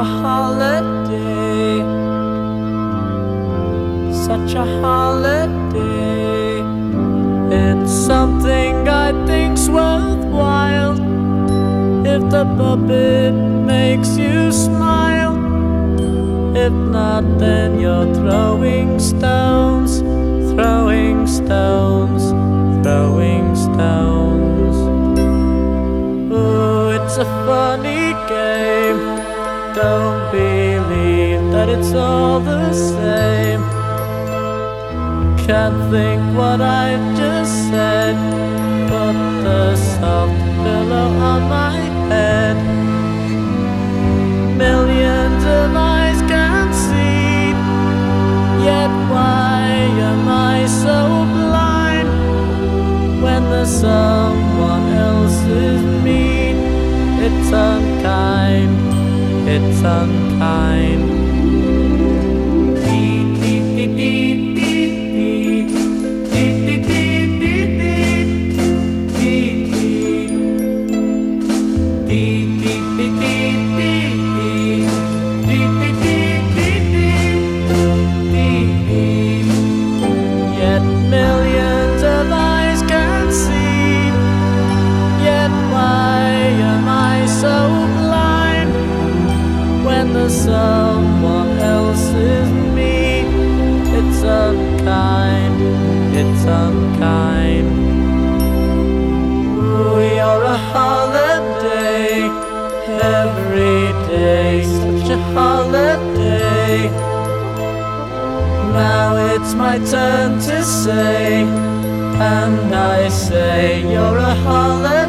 a holiday, such a holiday. It's something I think's worthwhile if the puppet makes you smile. If not, then you're throwing stones, throwing stones, throwing stones. Ooh, it's a funny game. Don't believe that it's all the same. Can't think what I just said. Put the soft pillow on my head. Millions of eyes can see, yet why am I so blind when there's someone else's mean? It's unkind, it's unkind. Yet millions of eyes can see, yet why am I so blind when there's someone else's me? It's unkind, it's unkind. You're a holiday, every day, such a holiday. Now it's my turn to say, and I say you're a holiday.